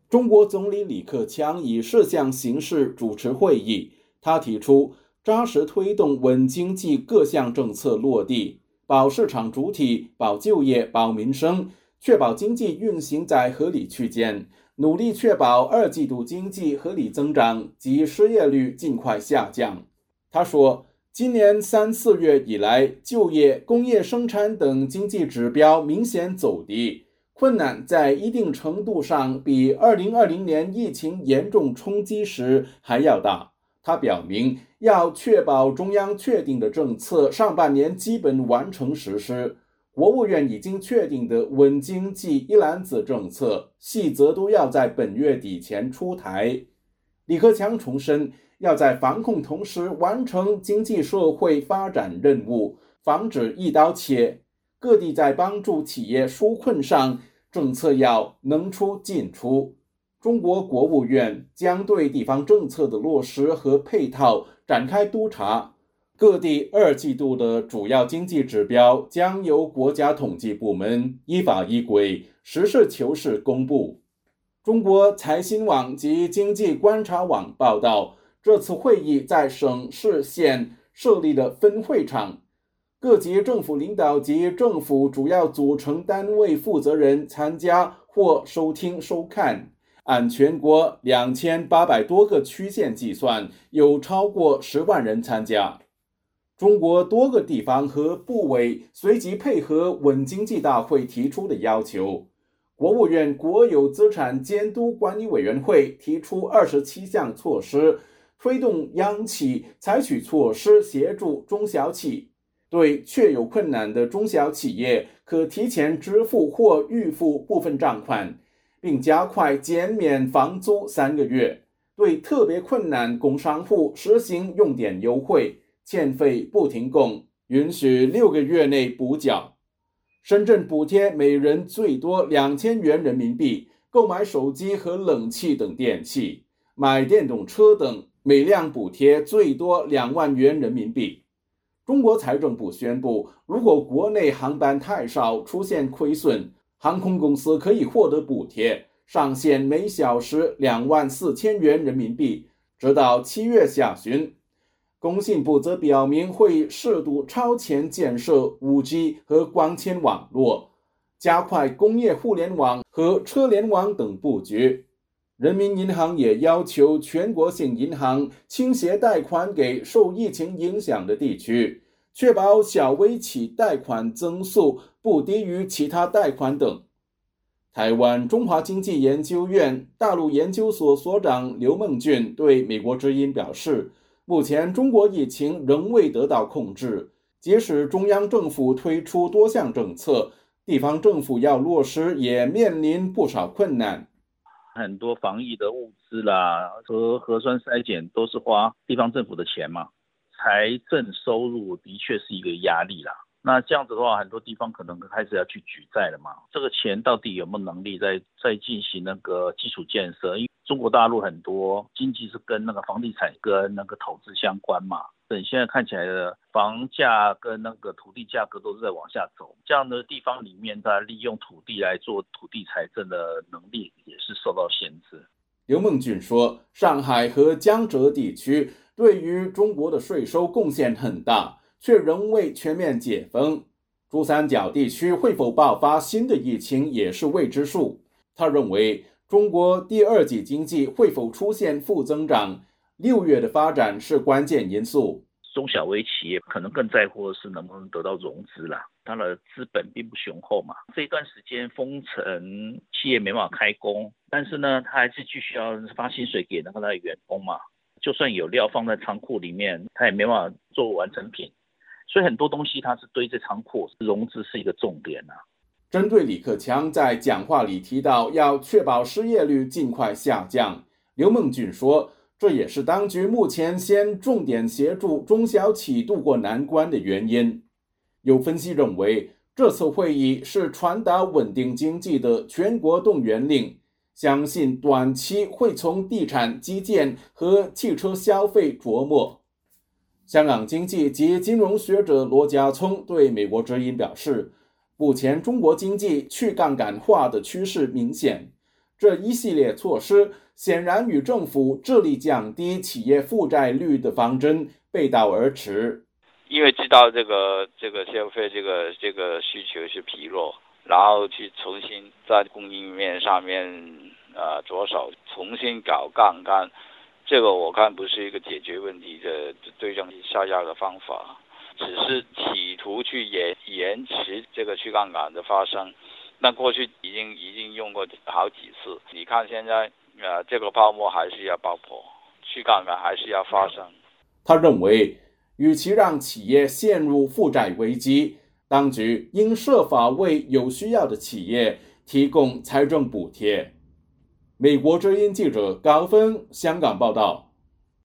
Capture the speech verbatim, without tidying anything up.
中国总理李克强以视像形式主持会议，他提出扎实推动稳经济各项政策落地，保市场主体、保就业、保民生，确保经济运行在合理区间，努力确保二季度经济合理增长及失业率尽快下降。他说，今年三四月以来，就业、工业生产等经济指标明显走低，困难在一定程度上比二零二零年疫情严重冲击时还要大。他表明，要确保中央确定的政策上半年基本完成实施，国务院已经确定的稳经济一揽子政策细则都要在本月底前出台。李克强重申，要在防控同时完成经济社会发展任务，防止一刀切。各地在帮助企业纾困上，政策要能出尽出。中国国务院将对地方政策的落实和配套展开督查，各地二季度的主要经济指标将由国家统计部门依法依规、实事求是公布。中国财新网及经济观察网报道，这次会议在省市县设立了分会场，各级政府领导及政府主要组成单位负责人参加或收听收看。按全国两千八百多个区县计算，有超过十万人参加。中国多个地方和部委随即配合稳经济大会提出的要求。国务院国有资产监督管理委员会提出二十七项措施，推动央企采取措施协助中小企，对确有困难的中小企业可提前支付或预付部分账款，并加快减免房租三个月，对特别困难工商户实行用电优惠，欠费不停供，允许六个月内补缴。深圳补贴每人最多两千元人民币，购买手机和冷气等电器，买电动车等每辆补贴最多两万元人民币。中国财政部宣布，如果国内航班太少出现亏损，航空公司可以获得补贴，上限每小时两万四千元人民币，直到七月下旬。工信部则表明会适度超前建设 五 G 和光纤网络，加快工业互联网和车联网等布局。人民银行也要求全国性银行倾斜贷款给受疫情影响的地区，确保小微企贷款增速不低于其他贷款等。台湾中华经济研究院大陆研究所所长刘梦俊对美国之音表示，目前中国疫情仍未得到控制，即使中央政府推出多项政策，地方政府要落实也面临不少困难。 很多防疫的物资啦和核酸筛检都是花地方政府的钱嘛，财政收入的确是一个压力啦。那这样子的话，很多地方可能开始要去举债了嘛。这个钱到底有没有能力再再进行那个基础建设？因为中国大陆很多经济是跟那个房地产跟那个投资相关嘛。等现在看起来的房价跟那个土地价格都是在往下走，这样的地方里面，它利用土地来做土地财政的能力也是受到限制。 刘梦俊说，上海和江浙地区对于中国的税收贡献很大，却仍未全面解封。珠三角地区会否爆发新的疫情也是未知数。他认为，中国第二季经济会否出现负增长，六月的发展是关键因素。 中小微企业可能更在乎的是能不能得到融资啦，它的资本并不雄厚嘛。这一段时间封城，企业没办法开工，但是呢，它还是继续要发薪水给那个他的员工嘛。就算有料放在仓库里面，它也没办法做完成品。所以很多东西它是堆在仓库，融资是一个重点啊。 针对李克强在讲话里提到要确保失业率尽快下降，刘梦俊说，这也是当局目前先重点协助中小企渡过难关的原因。有分析认为，这次会议是传达稳定经济的全国动员令，相信短期会从地产、基建和汽车消费着墨。香港经济及金融学者罗家聪对美国之音表示，目前中国经济去杠杆化的趋势明显， 这一系列措施显然与政府致力降低企业负债率的方针背道而驰。 因为知道这个这个消费这个这个需求是疲弱，然后去重新在供应面上面呃着手重新搞杠杆，这个我看不是一个解决问题的对症下药的方法，只是企图去延延迟这个去杠杆的发生。那过去已经已经用过好几次，你看现在呃这个泡沫还是要爆破，去杠杆还是要发生。 他认为，与其让企业陷入负债危机，当局应设法为有需要的企业提供财政补贴。美国之音记者高芬香港报道。